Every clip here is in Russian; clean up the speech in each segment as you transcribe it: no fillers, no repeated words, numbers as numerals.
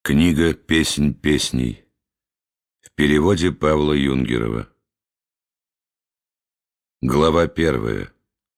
Книга «Песнь песней» в переводе Павла Юнгерова. Глава 1.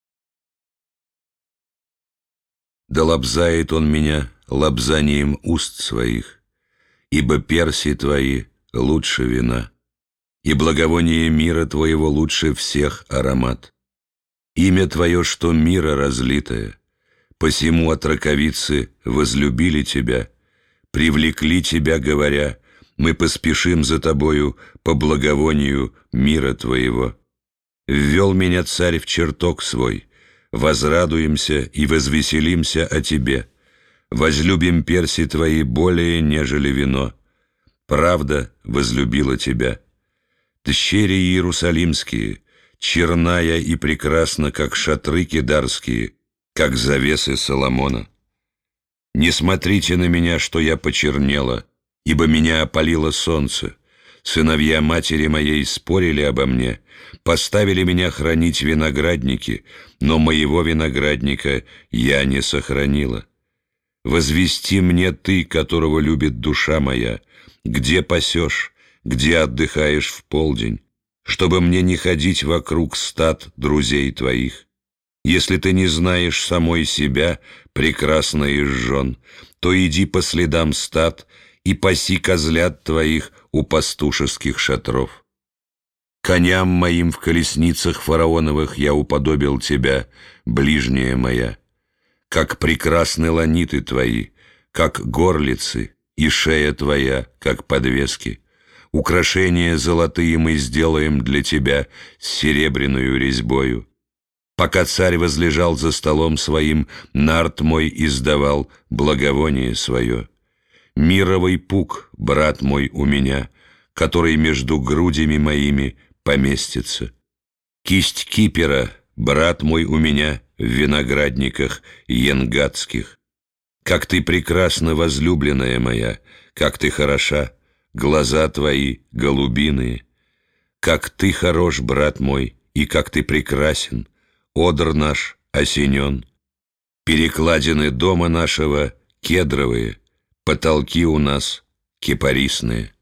Да лобзает он меня лобзанием уст своих, ибо перси твои лучше вина, и благовоние мира твоего лучше всех аромат. Имя твое, что мира разлитое, посему отроковицы возлюбили тебя, привлекли тебя, говоря: мы поспешим за тобою по благовонию мира твоего. Ввел меня царь в чертог свой, возрадуемся и возвеселимся о тебе, возлюбим перси твои более, нежели вино. Правда возлюбила тебя. Тщери иерусалимские, черная и прекрасна, как шатры кедарские, как завесы Соломона. Не смотрите на меня, что я почернела, ибо меня опалило солнце. Сыновья матери моей спорили обо мне, поставили меня хранить виноградники, но моего виноградника я не сохранила. Возвести мне ты, которого любит душа моя, где пасешь, где отдыхаешь в полдень, чтобы мне не ходить вокруг стад друзей твоих. Если ты не знаешь самой себя, прекрасно из жен, то иди по следам стад и паси козлят твоих у пастушеских шатров. Коням моим в колесницах фараоновых я уподобил тебя, ближняя моя. Как прекрасны ланиты твои, как горлицы, и шея твоя, как подвески. Украшения золотые мы сделаем для тебя с серебряную резьбою. Пока царь возлежал за столом своим, нард мой издавал благовоние свое. Мировый пук, брат мой, у меня, который между грудями моими поместится. Кисть кипера, брат мой, у меня в виноградниках енгатских. Как ты прекрасна, возлюбленная моя, как ты хороша, глаза твои голубиные. Как ты хорош, брат мой, и как ты прекрасен, одр наш осенен. Перекладины дома нашего кедровые, потолки у нас кипарисные.